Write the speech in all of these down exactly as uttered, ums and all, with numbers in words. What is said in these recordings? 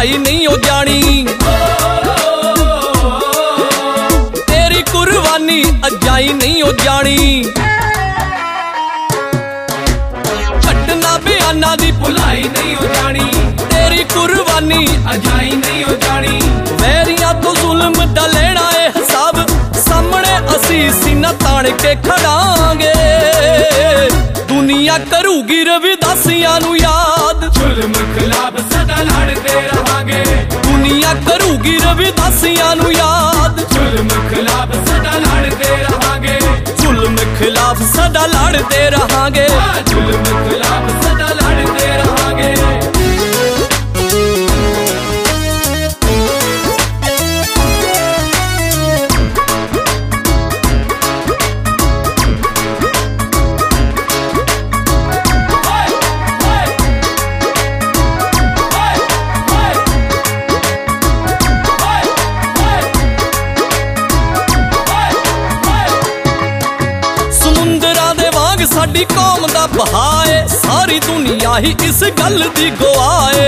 भुलाई नहीं हो जानी। तेरी कुर्बानी अजाई नहीं हो जानी। छड्डना बयाना दी भुलाई नहीं हो जानी। तेरी कुर्बानी अजाई नहीं हो जानी। वैरियां तो जुल्म दा लेना है हिसाब, सामने असी सीना ताण के खड़ांगे। दुनिया करूगी रविदासियां नू याद, जुल्म खिलाफ सदा लड़ते रहांगे। दुनिया करूगी रविदासियां नू याद, जुल्म खिलाफ सदा लड़ते रहांगे। जुल्म खिलाफ सदा लड़ते रहांगे। जुल्म खिलाफ सदा लड़ते रहांगे। साडी कौम दा बहाए, सारी दुनिया ही इस गल दी गवाए।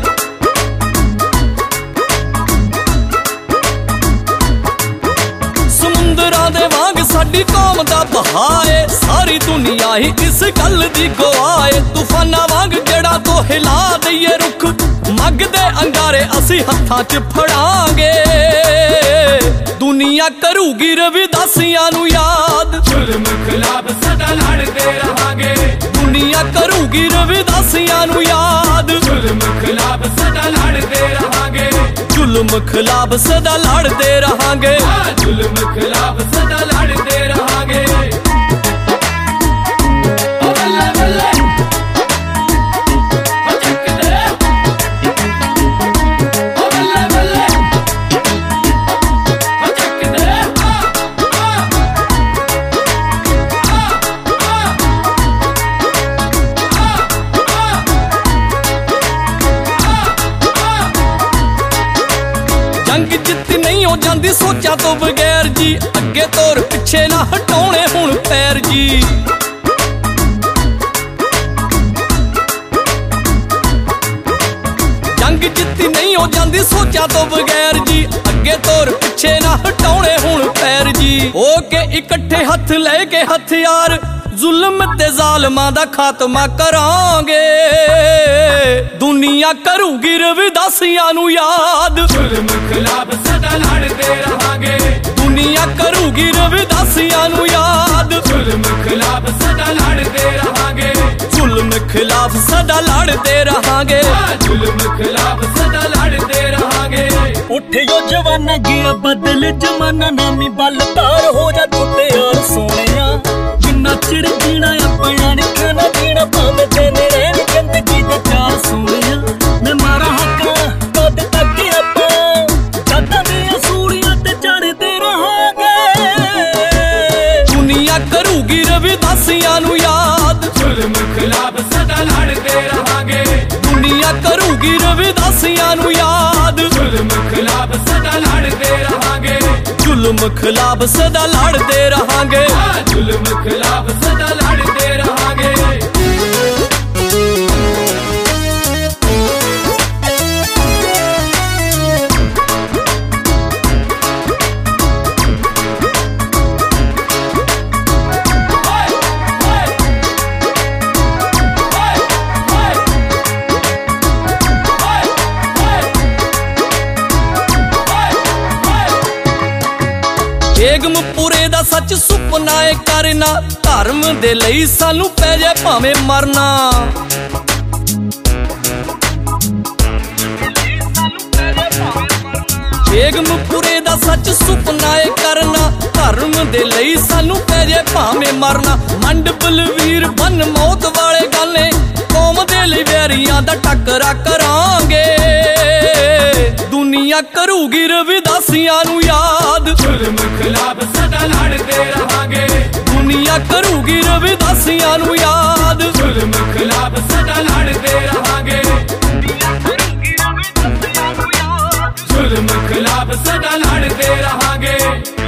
समुंदरां दे वांग साडी कौम दा बहाए, सारी दुनिया ही इस गल दी गवाए। तूफाना वांग जड़ा तो हिला दईए रुख, मगदे अंगारे असी हत्थां च फड़ांगे। दुनिया करूगी रविदासियां नू याद, जुल्म खिलाफ सदा लड़ते रहांगे। दुनिया करूगी रविदासियां नू याद, जुल्म खिलाफ सदा लड़ते रहांगे। जुल्म खिलाफ सदा लड़ते रहांगे। जुल्म खिलाफ सदा लड़ते रहांगे। जंग जित्ती नहीं हो जाती सोचा तो बगैर जी, अगे तोर पिछे ना हटाने हुण पैर जी। जंग जित्ती नहीं हो जाती सोचा तो बगैर जी, अगे तोर पिछे ना हटाने हुण पैर जी। हो के इकट्ठे हथ लेके हथियार, जुल्म ते जालमां दा खात्मा करांगे। दुनिया करूगी रविदासियां नू याद, जुल्म खिलाफ सदा लड़ते रहांगे। दुनिया करूगी रविदासियां नू याद, जुल्म खिलाफ सदा लड़ते रहांगे। जुल्म खिलाफ सदा लड़ते रहांगे। जुल्म खिलाफ सदा लड़ते रहांगे। उठियो जवाना गया बदल जमाना, नामी बल तार हो जा टुटे यार सोनिया। जिन्ना चिर जीना अपना निकना जीना, भावें तेने रहन जिंदगी दे चार सोनिया। मैं मारा हक्का कद तक आपां जातां दियां सूड़ियां ते चढ़दे रहांगे। दुनिया करूगी रविदासियां नू याद, जुल्म खिलाफ सदा लड़ते रहांगे। दुनिया करूगी रविदासियां नू याद, जुल्म खिलाफ सदा लड़ते रहांगे। जुल्म खिलाफ सदा लड़ते रहांगे। जुल्म खिलाफ सदा लड़ते रहांगे। बेगमपुरे दा सच सुपना है करना, धर्म दे लई सानू पै जाए भावें मरना। बेगमपुरे दा सच सुपना है करना, धर्म दे लई सानू पै जाए भावें मरना। मंड बलवीर बन मौत वाले गाने, कौम दे लई वैरियां दा टकरा करांगे। दुनिया करूगी रविदासियां नू याद, जुल्म खिलाफ सदा लड़ते रहांगे। दुनिया करूगी रविदासियां नू याद, जुल्म खिलाफ सदा लड़ते रहांगे। जुल्म खिलाफ सदा लड़ते रहांगे।